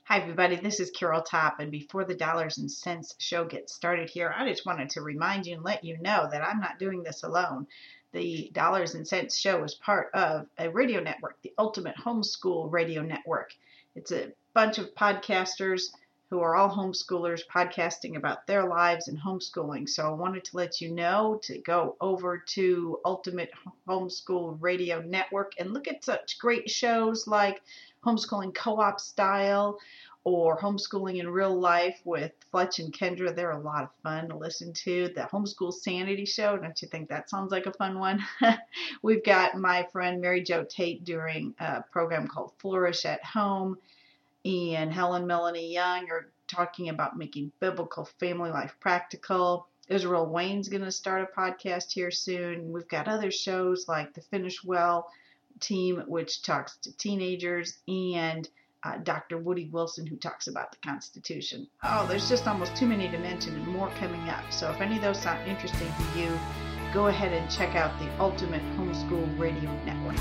Hi, everybody. This is Carol Top, and before the Dollars and Cents show gets started here, I just wanted to remind you and let you know that I'm not doing this alone. The Dollars and Cents show is part of a radio network, the Ultimate Homeschool Radio Network. It's a bunch of podcasters who are all homeschoolers podcasting about their lives and homeschooling. So I wanted to let you know to go over to Ultimate Homeschool Radio Network and look at such great shows like Homeschooling Co-op Style or Homeschooling in Real Life with Fletch and Kendra. They're a lot of fun to listen to. The Homeschool Sanity Show, don't you think that sounds like a fun one? We've got my friend Mary Jo Tate doing a program called Flourish at Home, and Helen Melanie Young are talking about making biblical family life practical. Israel Wayne's going to start a podcast here soon. We've got other shows like the Finish Well team, which talks to teenagers, and Dr. Woody Wilson, who talks about the Constitution. Oh, there's just almost too many to mention and more coming up. So if any of those sound interesting to you, go ahead and check out the Ultimate Homeschool Radio Network.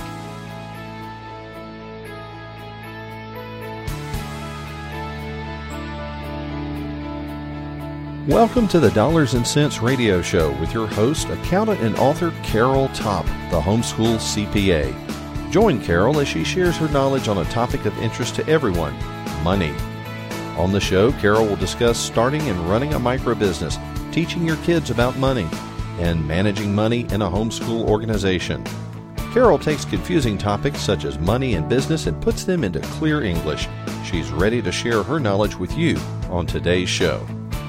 Welcome to the Dollars and Cents Radio Show with your host, accountant and author Carol Top, the Homeschool CPA. Join Carol as she shares her knowledge on a topic of interest to everyone, money. On the show, Carol will discuss starting and running a microbusiness, teaching your kids about money, and managing money in a homeschool organization. Carol takes confusing topics such as money and business and puts them into clear English. She's ready to share her knowledge with you on today's show.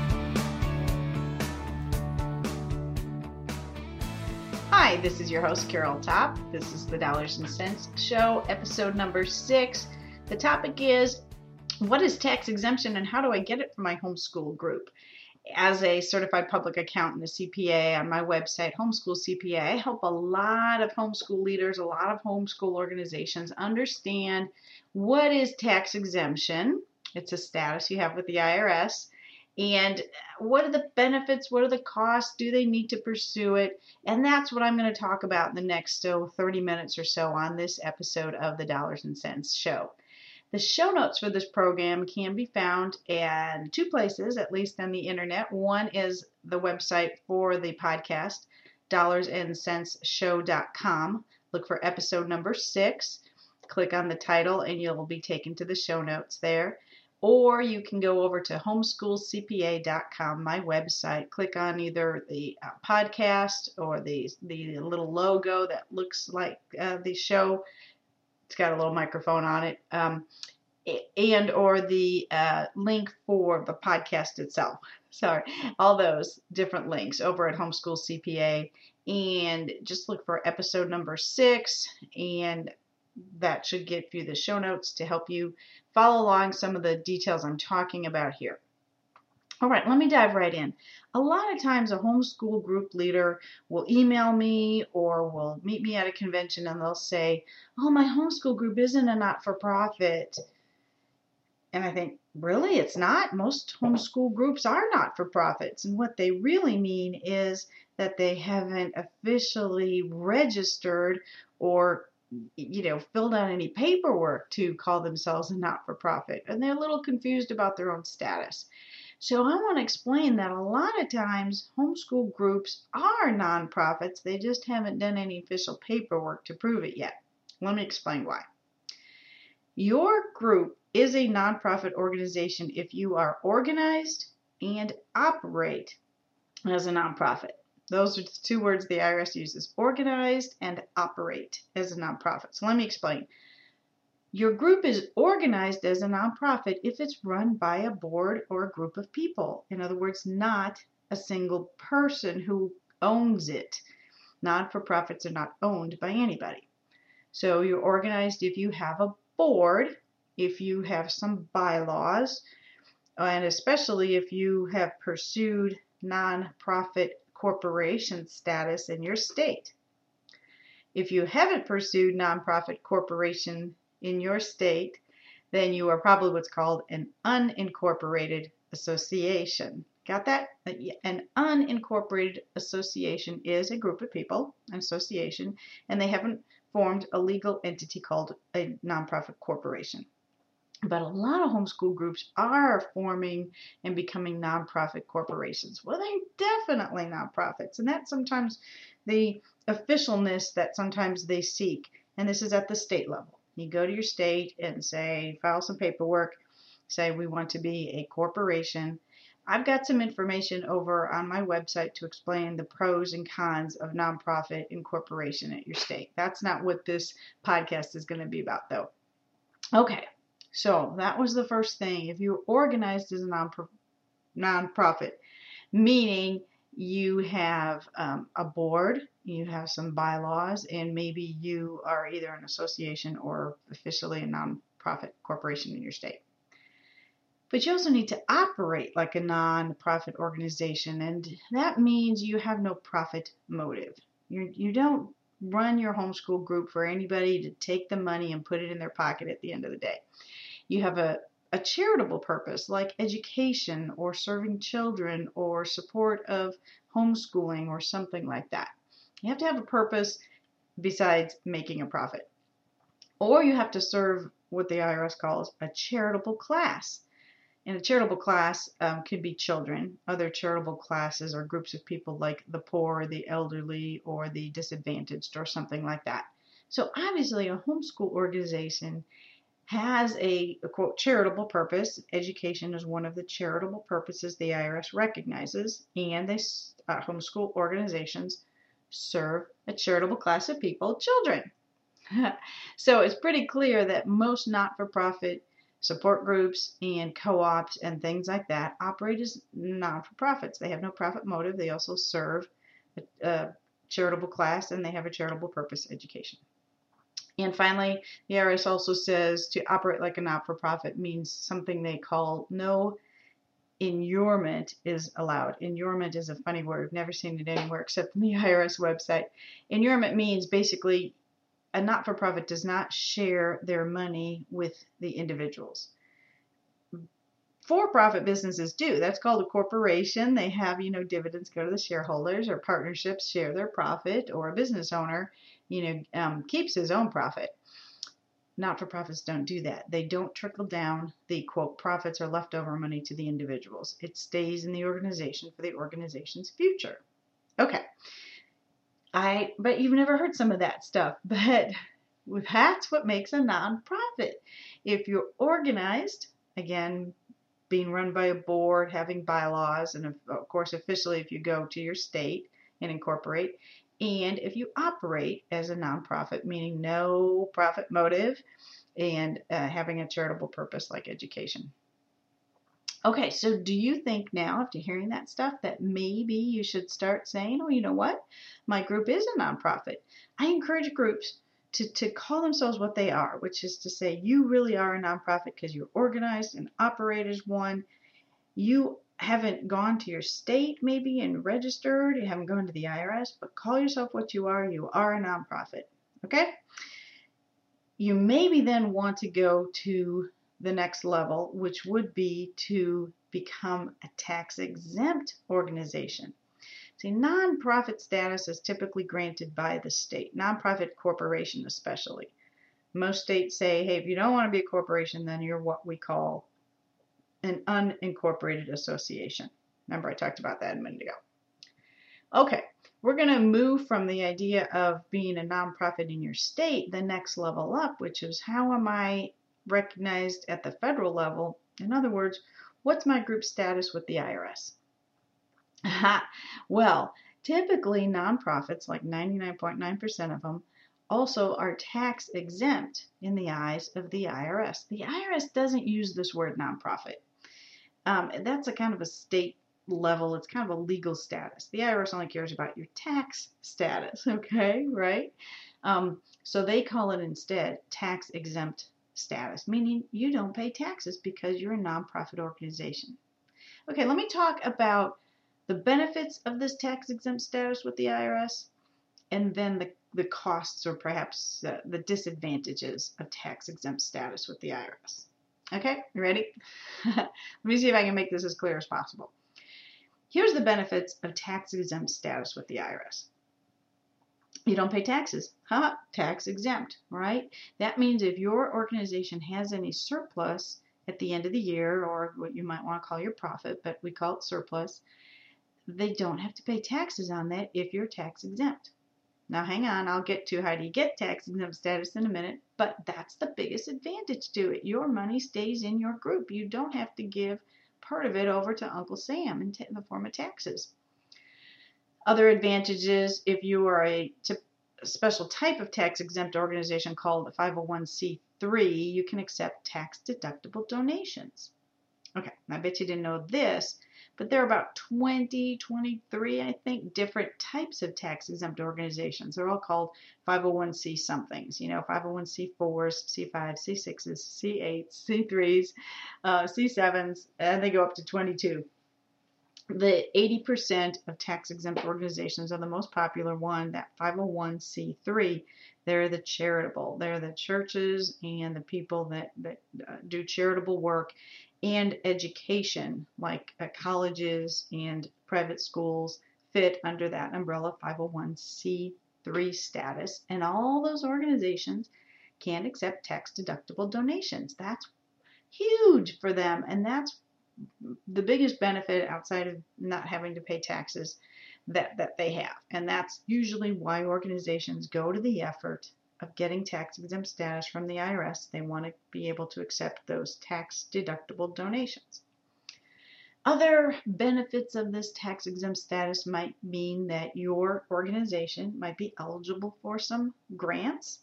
Hi, this is your host, Carol Top. This is the Dollars and Cents Show, episode number 6. The topic is, what is tax exemption and how do I get it for my homeschool group? As a certified public accountant, a CPA on my website, Homeschool CPA, I help a lot of homeschool leaders, a lot of homeschool organizations understand what is tax exemption. It's a status you have with the IRS. And what are the benefits? What are the costs? Do they need to pursue it? And that's what I'm going to talk about in the next 30 minutes or so on this episode of the Dollars and Cents Show. The show notes for this program can be found in 2 places, at least on the internet. One is the website for the podcast, dollarsandcentsshow.com. Look for episode number 6. Click on the title and you'll be taken to the show notes there. Or you can go over to homeschoolcpa.com, my website. Click on either the podcast or the little logo that looks like the show. It's got a little microphone on it. And or the link for the podcast itself. Sorry, all those different links over at Homeschool CPA. And just look for episode number 6, and that should give you the show notes to help you follow along some of the details I'm talking about here. All right, let me dive right in. A lot of times a homeschool group leader will email me or will meet me at a convention and they'll say, oh, my homeschool group isn't a not-for-profit. And I think, really, it's not? Most homeschool groups are not-for-profits. And what they really mean is that they haven't officially registered or filled out any paperwork to call themselves a not-for-profit, and they're a little confused about their own status. So I want to explain that a lot of times homeschool groups are nonprofits. They just haven't done any official paperwork to prove it yet. Let me explain why. Your group is a nonprofit organization if you are organized and operate as a nonprofit. Those are the 2 words the IRS uses, organized and operate as a nonprofit. So let me explain. Your group is organized as a nonprofit if it's run by a board or a group of people. In other words, not a single person who owns it. Non-for-profits are not owned by anybody. So you're organized if you have a board, if you have some bylaws, and especially if you have pursued nonprofit corporation status in your state. If you haven't pursued nonprofit corporation in your state, then you are probably what's called an unincorporated association. Got that? An unincorporated association is a group of people, an association, and they haven't formed a legal entity called a nonprofit corporation. But a lot of homeschool groups are forming and becoming nonprofit corporations. Well, they're definitely nonprofits, and that's sometimes the officialness that sometimes they seek. And this is at the state level. You go to your state and say, file some paperwork, say we want to be a corporation. I've got some information over on my website to explain the pros and cons of nonprofit incorporation at your state. That's not what this podcast is going to be about, though. Okay. So that was the first thing. If you're organized as a nonprofit, meaning you have a board, you have some bylaws, and maybe you are either an association or officially a nonprofit corporation in your state. But you also need to operate like a nonprofit organization, and that means you have no profit motive. You don't run your homeschool group for anybody to take the money and put it in their pocket at the end of the day. You have a charitable purpose like education or serving children or support of homeschooling or something like that. You have to have a purpose besides making a profit. Or you have to serve what the IRS calls a charitable class. And a charitable class could be children. Other charitable classes are groups of people like the poor, the elderly, or the disadvantaged, or something like that. So obviously a homeschool organization has a quote, charitable purpose. Education is one of the charitable purposes the IRS recognizes, and they homeschool organizations serve a charitable class of people, children. So it's pretty clear that most not-for-profit support groups and co-ops and things like that operate as non-for-profits. They have no profit motive. They also serve a charitable class, and they have a charitable purpose, education. And finally, the IRS also says to operate like a not-for-profit means something they call no inurement is allowed. Inurement is a funny word. I've never seen it anywhere except on the IRS website. Inurement means basically a not-for-profit does not share their money with the individuals. For-profit businesses do. That's called a corporation. They have, dividends go to the shareholders, or partnerships share their profit, or a business owner, keeps his own profit. Not-for-profits don't do that. They don't trickle down the, quote, profits or leftover money to the individuals. It stays in the organization for the organization's future. Okay. But you've never heard some of that stuff, but that's what makes a nonprofit. If you're organized, again, being run by a board, having bylaws, and of course, officially, if you go to your state and incorporate, and if you operate as a nonprofit, meaning no profit motive, and having a charitable purpose like education. Okay, so do you think now, after hearing that stuff, that maybe you should start saying, oh, you know what? My group is a nonprofit. I encourage groups to call themselves what they are, which is to say you really are a nonprofit because you're organized and operate as one. You haven't gone to your state maybe and registered. You haven't gone to the IRS, but call yourself what you are. You are a nonprofit. Okay? You maybe then want to go to the next level, which would be to become a tax-exempt organization. See, nonprofit status is typically granted by the state, nonprofit corporation especially. Most states say, hey, if you don't want to be a corporation, then you're what we call an unincorporated association. Remember, I talked about that a minute ago. Okay, we're going to move from the idea of being a nonprofit in your state, the next level up, which is how am I recognized at the federal level? In other words, what's my group status with the IRS? Well, typically nonprofits, like 99.9% of them, also are tax exempt in the eyes of the IRS. The IRS doesn't use this word nonprofit. That's a kind of a state level. It's kind of a legal status. The IRS only cares about your tax status, okay, right? So they call it instead tax exempt status, meaning you don't pay taxes because you're a nonprofit organization. Okay, let me talk about the benefits of this tax-exempt status with the IRS, and then the costs or perhaps the disadvantages of tax-exempt status with the IRS. Okay, you ready? Let me see if I can make this as clear as possible. Here's the benefits of tax-exempt status with the IRS. You don't pay taxes. Tax exempt, right? That means if your organization has any surplus at the end of the year, or what you might want to call your profit, but we call it surplus, they don't have to pay taxes on that if you're tax exempt. Now hang on, I'll get to how do you get tax exempt status in a minute, but that's the biggest advantage to it. Your money stays in your group. You don't have to give part of it over to Uncle Sam in the form of taxes. Other advantages, if you are a special type of tax-exempt organization called a 501c3, you can accept tax-deductible donations. Okay, I bet you didn't know this, but there are about 23, I think, different types of tax-exempt organizations. They're all called 501c somethings, 501c4s, C5s, C6s, C8s, C3s, C7s, and they go up to 22. The 80% of tax-exempt organizations are the most popular one, that 501c3. They're the charitable. They're the churches and the people that do charitable work and education, like colleges and private schools fit under that umbrella 501c3 status. And all those organizations can accept tax-deductible donations. That's huge for them, and that's the biggest benefit outside of not having to pay taxes that they have. And that's usually why organizations go to the effort of getting tax-exempt status from the IRS. They want to be able to accept those tax-deductible donations. Other benefits of this tax-exempt status might mean that your organization might be eligible for some grants.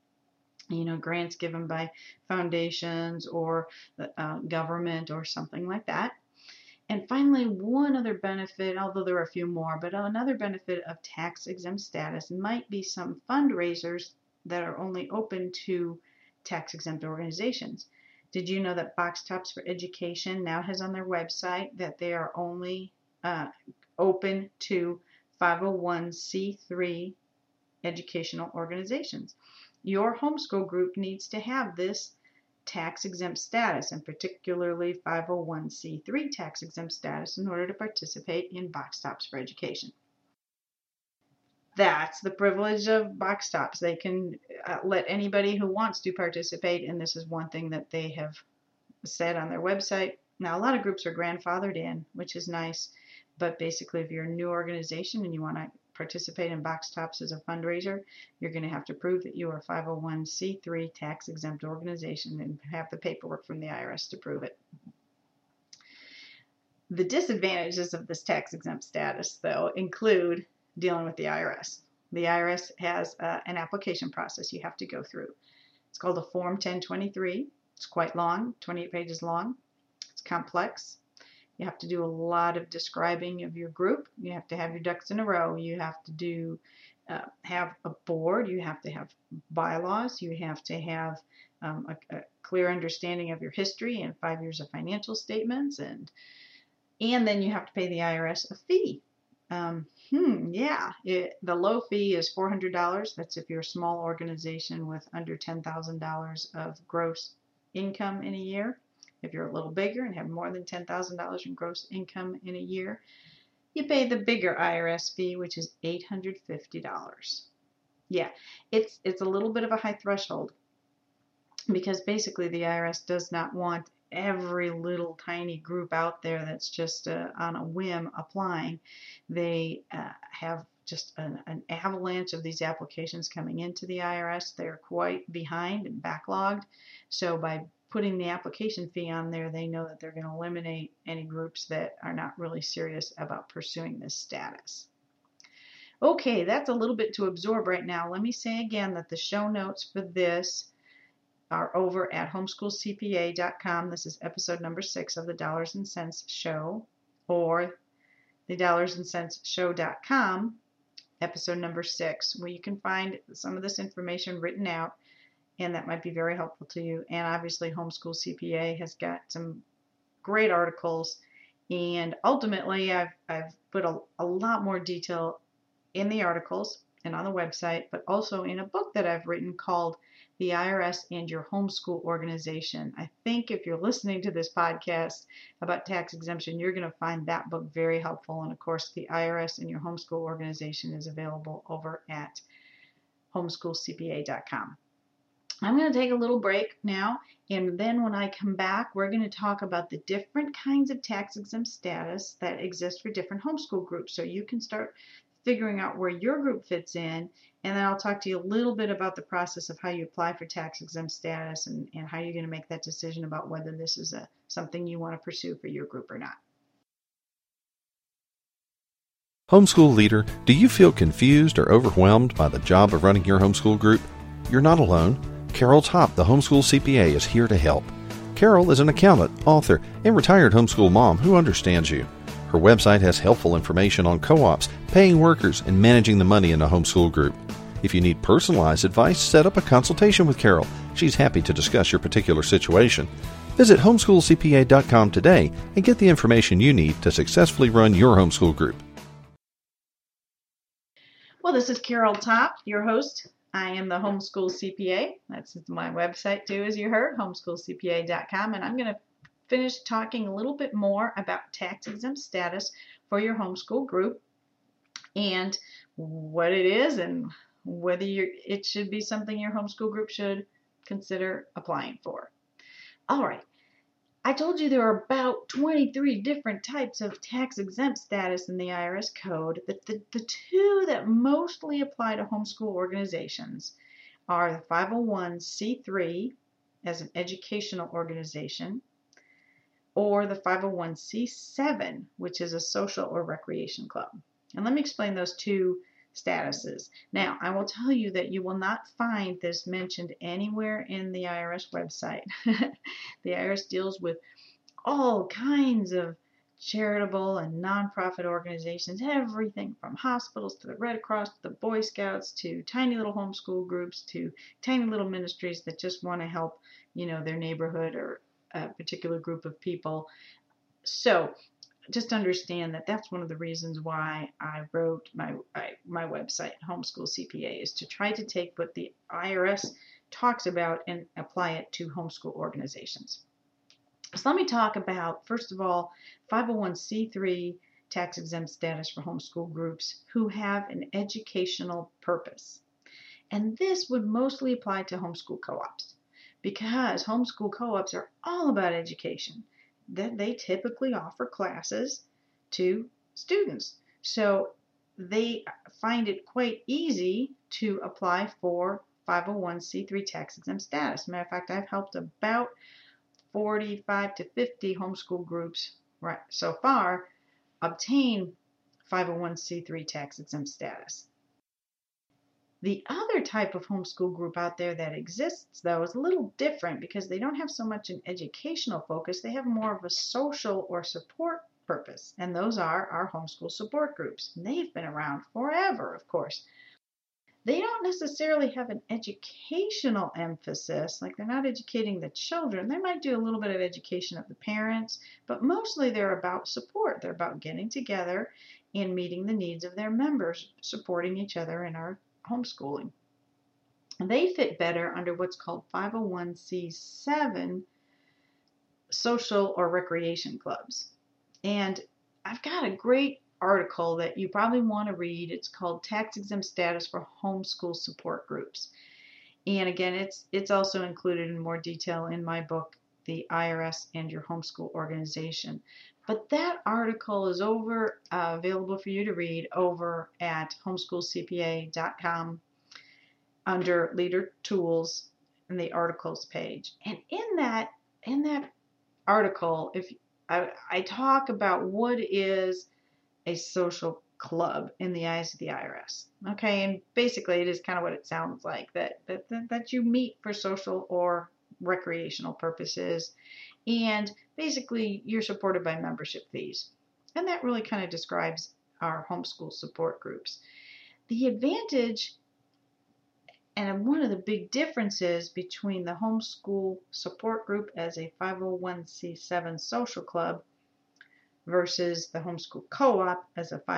Grants given by foundations or government or something like that. And finally, one other benefit, although there are a few more, but another benefit of tax-exempt status might be some fundraisers that are only open to tax-exempt organizations. Did you know that Box Tops for Education now has on their website that they are only open to 501c3 educational organizations? Your homeschool group needs to have this tax-exempt status, and particularly 501c3 tax-exempt status, in order to participate in Box Tops for Education. That's the privilege of Box Tops. They can let anybody who wants to participate, and this is one thing that they have said on their website. Now, a lot of groups are grandfathered in, which is nice, but basically if you're a new organization and you want to participate in Box Tops as a fundraiser, you're going to have to prove that you are a 501c3 tax-exempt organization and have the paperwork from the IRS to prove it. The disadvantages of this tax-exempt status, though, include dealing with the IRS. The IRS has an application process you have to go through. It's called a Form 1023. It's quite long, 28 pages long. It's complex. You have to do a lot of describing of your group. You have to have your ducks in a row. You have to have a board. You have to have bylaws. You have to have a clear understanding of your history and 5 years of financial statements. And then you have to pay the IRS a fee. The low fee is $400. That's if you're a small organization with under $10,000 of gross income in a year. If you're a little bigger and have more than $10,000 in gross income in a year, you pay the bigger IRS fee, which is $850. Yeah, it's a little bit of a high threshold because basically the IRS does not want every little tiny group out there that's just on a whim applying. They have just an avalanche of these applications coming into the IRS. They're quite behind and backlogged. So by putting the application fee on there, they know that they're going to eliminate any groups that are not really serious about pursuing this status. Okay, that's a little bit to absorb right now. Let me say again that the show notes for this are over at homeschoolcpa.com. This is episode number 6 of the Dollars and Cents Show, or the dollarsandcentsshow.com, episode number 6, where you can find some of this information written out, and that might be very helpful to you. And obviously, Homeschool CPA has got some great articles, and ultimately, I've put a lot more detail in the articles and on the website, but also in a book that I've written called The IRS and Your Homeschool Organization. I think if you're listening to this podcast about tax exemption, you're going to find that book very helpful. And of course, The IRS and Your Homeschool Organization is available over at homeschoolcpa.com. I'm going to take a little break now, and then when I come back, we're going to talk about the different kinds of tax-exempt status that exist for different homeschool groups, so you can start figuring out where your group fits in, and then I'll talk to you a little bit about the process of how you apply for tax-exempt status and how you're going to make that decision about whether this is something you want to pursue for your group or not. Homeschool leader, do you feel confused or overwhelmed by the job of running your homeschool group? You're not alone. Carol Topp, the Homeschool CPA, is here to help. Carol is an accountant, author, and retired homeschool mom who understands you. Her website has helpful information on co-ops, paying workers, and managing the money in a homeschool group. If you need personalized advice, set up a consultation with Carol. She's happy to discuss your particular situation. Visit homeschoolcpa.com today and get the information you need to successfully run your homeschool group. Well, this is Carol Topp, your host. I am the Homeschool CPA. That's my website too, as you heard, homeschoolcpa.com. And I'm going to finish talking a little bit more about tax-exempt status for your homeschool group and what it is and whether it should be something your homeschool group should consider applying for. All right. I told you there are about 23 different types of tax-exempt status in the IRS code. The two that mostly apply to homeschool organizations are the 501c3 as an educational organization or the 501c7, which is a social or recreation club. And let me explain those two statuses. Now, I will tell you that you will not find this mentioned anywhere in the IRS website. The IRS deals with all kinds of charitable and nonprofit organizations, everything from hospitals to the Red Cross to the Boy Scouts to tiny little homeschool groups to tiny little ministries that just want to help, their neighborhood or a particular group of people. So just understand that that's one of the reasons why I wrote my website, Homeschool CPA, is to try to take what the IRS talks about and apply it to homeschool organizations. So let me talk about, first of all, 501c3 tax-exempt status for homeschool groups who have an educational purpose. And this would mostly apply to homeschool co-ops because homeschool co-ops are all about education. That they typically offer classes to students. So they find it quite easy to apply for 501c3 tax-exempt status. Matter of fact, I've helped about 45 to 50 homeschool groups so far obtain 501c3 tax-exempt status. The other type of homeschool group out there that exists, though, is a little different because they don't have so much an educational focus. They have more of a social or support purpose, and those are our homeschool support groups. And they've been around forever, of course. They don't necessarily have an educational emphasis, like they're not educating the children. They might do a little bit of education of the parents, but mostly they're about support. They're about getting together and meeting the needs of their members, supporting each other in our homeschooling. And they fit better under what's called 501c7 social or recreation clubs. And I've got a great article that you probably want to read. It's called Tax Exempt Status for Homeschool Support Groups. And again, it's also included in more detail in my book, The IRS and Your Homeschool Organization. But that article is available for you to read over at homeschoolcpa.com under Leader Tools in the articles page. And in that article, if I talk about what is a social club in the eyes of the IRS. Okay, and basically it is kind of what it sounds like, that you meet for social or recreational purposes, and basically you're supported by membership fees. And that really kind of describes our homeschool support groups. The advantage and one of the big differences between the homeschool support group as a 501c7 social club versus the homeschool co-op as a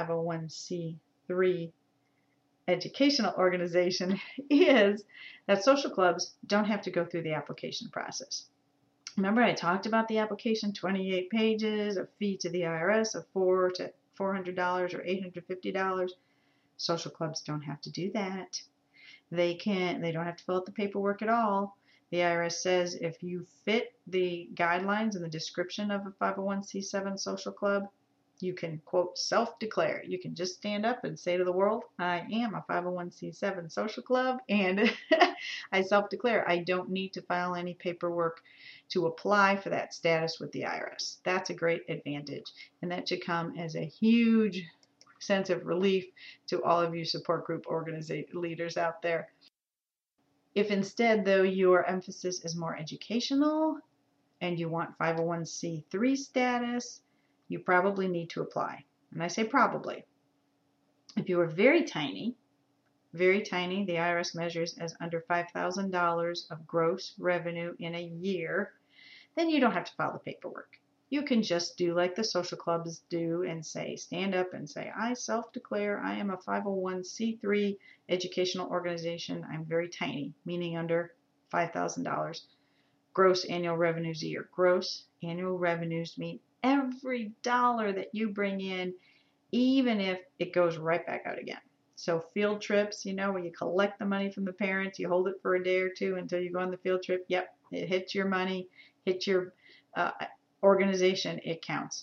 501c3 educational organization is that social clubs don't have to go through the application process. Remember, I talked about the application, 28 pages, a fee to the IRS of $400 to $400 or $850. Social clubs don't have to do that. They don't have to fill out the paperwork at all. The IRS says if you fit the guidelines and the description of a 501c7 social club, you can, quote, self-declare. You can just stand up and say to the world, I am a 501c7 social club, and I self-declare. I don't need to file any paperwork to apply for that status with the IRS. That's a great advantage, and that should come as a huge sense of relief to all of you support group leaders out there. If instead, though, your emphasis is more educational and you want 501c3 status, you probably need to apply. And I say probably. If you are very tiny, the IRS measures as under $5,000 of gross revenue in a year, then you don't have to file the paperwork. You can just do like the social clubs do and say, stand up and say, I self-declare I am a 501c3 educational organization. I'm very tiny, meaning under $5,000 gross annual revenues a year. Gross annual revenues mean every dollar that you bring in, even if it goes right back out again. So field trips, where you collect the money from the parents, you hold it for a day or two until you go on the field trip. Yep, it hits your money, hits your organization, it counts.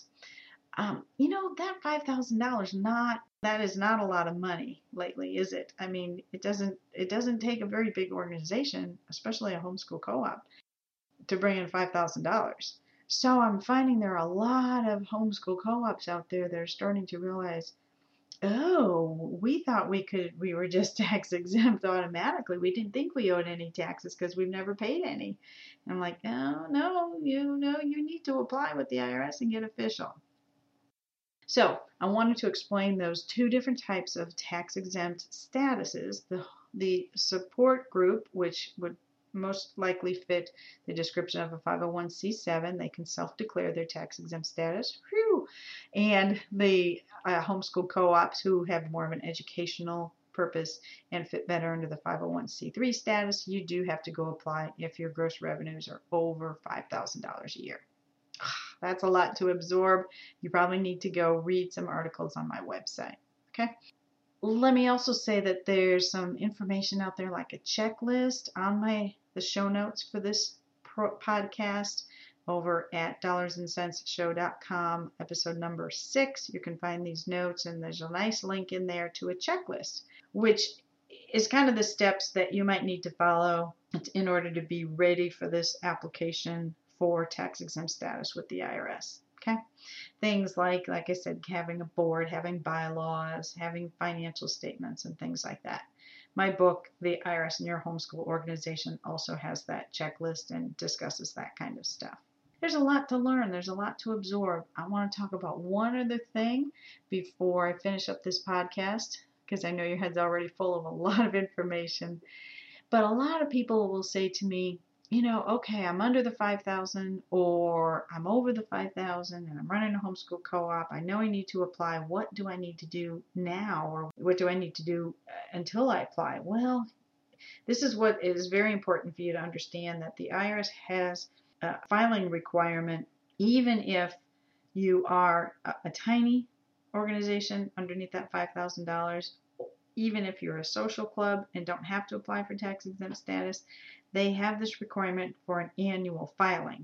That $5,000 that is not a lot of money lately, is it? I mean, it doesn't take a very big organization, especially a homeschool co-op, to bring in $5,000. So I'm finding there are a lot of homeschool co-ops out there that are starting to realize, oh, we thought we were just tax exempt automatically. We didn't think we owed any taxes because we've never paid any. And I'm like, oh, no, you need to apply with the IRS and get official. So I wanted to explain those two different types of tax exempt statuses. The support group, which would most likely fit the description of a 501c7. They can self-declare their tax-exempt status. Whew. And the homeschool co-ops who have more of an educational purpose and fit better under the 501c3 status, you do have to go apply if your gross revenues are over $5,000 a year. That's a lot to absorb. You probably need to go read some articles on my website. Okay. Let me also say that there's some information out there like a checklist on the show notes for this podcast over at dollarsandcentsshow.com, episode number 6. You can find these notes, and there's a nice link in there to a checklist, which is kind of the steps that you might need to follow in order to be ready for this application for tax exempt status with the IRS. Okay. Things like I said, having a board, having bylaws, having financial statements, and things like that. My book, The IRS in Your Homeschool Organization, also has that checklist and discusses that kind of stuff. There's a lot to learn. There's a lot to absorb. I want to talk about one other thing before I finish up this podcast, because I know your head's already full of a lot of information. But a lot of people will say to me, okay, I'm under the 5,000 or I'm over the 5,000 and I'm running a homeschool co-op. I know I need to apply. What do I need to do now, or what do I need to do until I apply? Well, this is what is very important for you to understand, that the IRS has a filing requirement even if you are a tiny organization underneath that $5,000. Even if you're a social club and don't have to apply for tax exempt status, they have this requirement for an annual filing.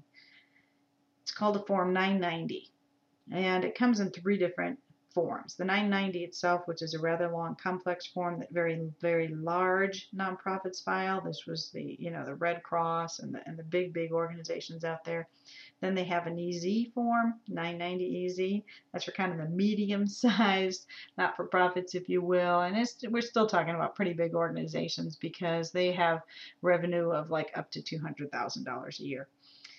It's called a Form 990, and it comes in 3 different forms. The 990 itself, which is a rather long, complex form that very, very large nonprofits file. This was the Red Cross and the big organizations out there. Then they have an EZ form, 990 EZ. That's for kind of the medium-sized not-for-profits, if you will. And we're still talking about pretty big organizations because they have revenue of like up to $200,000 a year.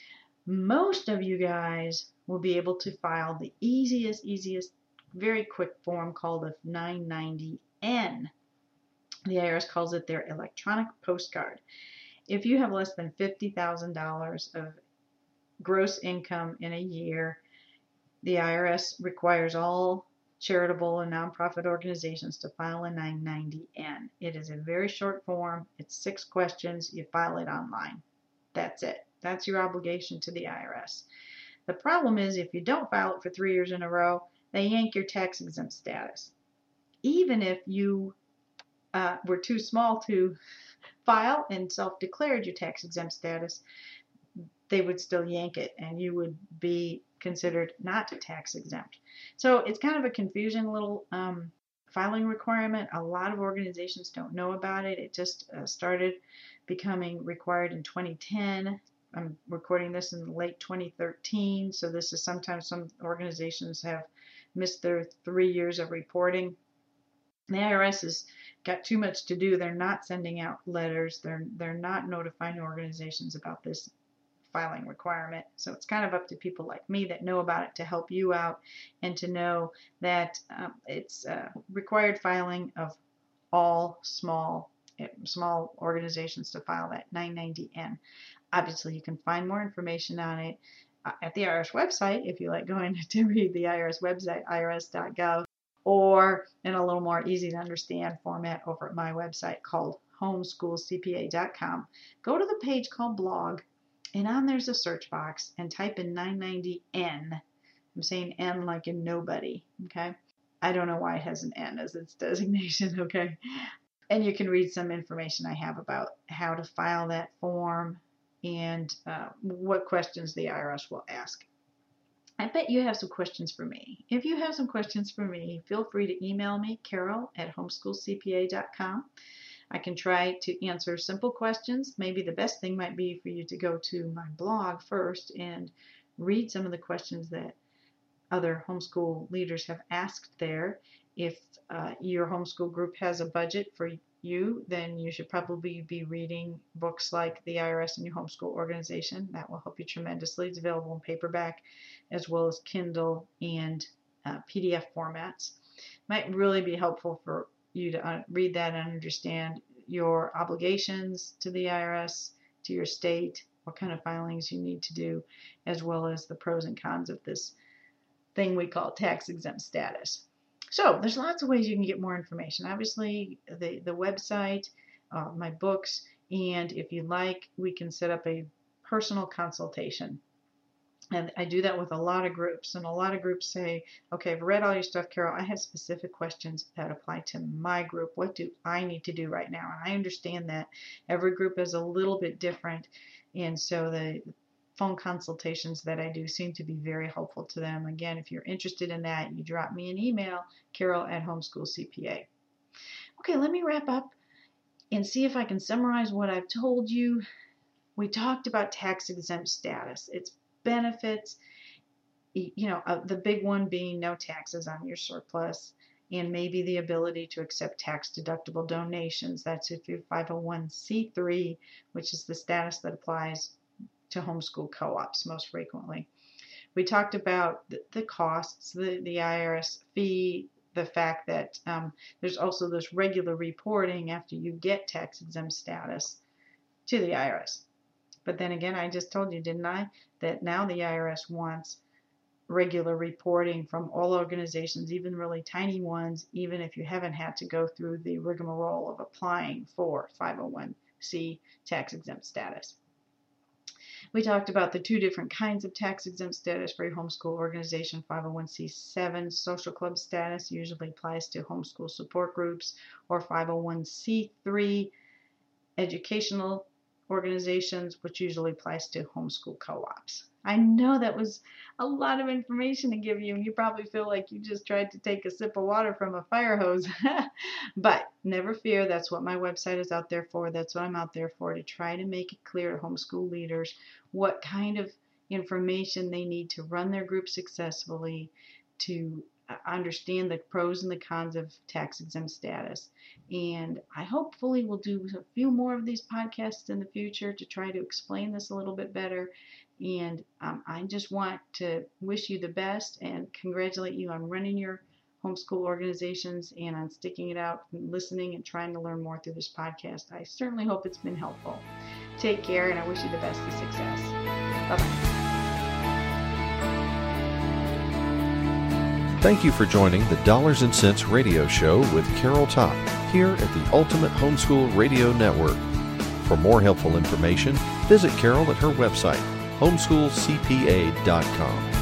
Most of you guys will be able to file the easiest, very quick form called a 990N. The IRS calls it their electronic postcard. If you have less than $50,000 of gross income in a year, the IRS requires all charitable and nonprofit organizations to file a 990N. It is a very short form. It's 6 questions. You file it online. That's it. That's your obligation to the IRS. The problem is if you don't file it for 3 years in a row, they yank your tax exempt status. Even if you were too small to file and self-declared your tax-exempt status, they would still yank it and you would be considered not tax-exempt. So it's kind of a confusing little filing requirement. A lot of organizations don't know about it. It just started becoming required in 2010. I'm recording this in late 2013, so this is sometimes some organizations have missed their 3 years of reporting. The IRS has got too much to do. They're not sending out letters. They're not notifying organizations about this filing requirement. So it's kind of up to people like me that know about it to help you out and to know that it's required filing of all small organizations to file that 990N. Obviously, you can find more information on it at the IRS website if you like going to read the IRS website, irs.gov, or in a little more easy to understand format over at my website called homeschoolcpa.com. Go to the page called blog, and on there's a search box, and type in 990N. I'm saying N like in nobody, okay? I don't know why it has an N as its designation, okay? And you can read some information I have about how to file that form and what questions the IRS will ask. I bet you have some questions for me. If you have some questions for me, feel free to email me, carol@homeschoolcpa.com. I can try to answer simple questions. Maybe the best thing might be for you to go to my blog first and read some of the questions that other homeschool leaders have asked there. If your homeschool group has a budget for you, then you should probably be reading books like The IRS and Your Homeschool Organization. That will help you tremendously. It's available in paperback as well as Kindle and PDF formats. Might really be helpful for you to read that and understand your obligations to the IRS, to your state, what kind of filings you need to do, as well as the pros and cons of this thing we call tax-exempt status. So there's lots of ways you can get more information. Obviously, the website, my books, and if you like, we can set up a personal consultation. And I do that with a lot of groups. And a lot of groups say, okay, I've read all your stuff, Carol. I have specific questions that apply to my group. What do I need to do right now? And I understand that every group is a little bit different. And so the phone consultations that I do seem to be very helpful to them. Again, if you're interested in that, you drop me an email, carol@homeschoolcpa. Okay, let me wrap up and see if I can summarize what I've told you. We talked about tax-exempt status, its benefits, the big one being no taxes on your surplus, and maybe the ability to accept tax-deductible donations. That's if you're 501c3, which is the status that applies to homeschool co-ops most frequently. We talked about the costs, the IRS fee, the fact that there's also this regular reporting after you get tax-exempt status to the IRS. But then again, I just told you, didn't I, that now the IRS wants regular reporting from all organizations, even really tiny ones, even if you haven't had to go through the rigmarole of applying for 501c tax-exempt status. We talked about the two different kinds of tax-exempt status for your homeschool organization. 501c7 social club status usually applies to homeschool support groups, or 501c3 educational organizations, which usually applies to homeschool co-ops. I know that was a lot of information to give you, and you probably feel like you just tried to take a sip of water from a fire hose. But never fear, that's what my website is out there for. That's what I'm out there for, to try to make it clear to homeschool leaders what kind of information they need to run their group successfully, to understand the pros and the cons of tax-exempt status. And I hopefully will do a few more of these podcasts in the future to try to explain this a little bit better. And I just want to wish you the best and congratulate you on running your homeschool organizations and on sticking it out and listening and trying to learn more through this podcast. I certainly hope it's been helpful. Take care, and I wish you the best of success. Bye-bye. Thank you for joining the Dollars and Cents Radio Show with Carol Topp here at the Ultimate Homeschool Radio Network. For more helpful information, visit Carol at her website, homeschoolcpa.com.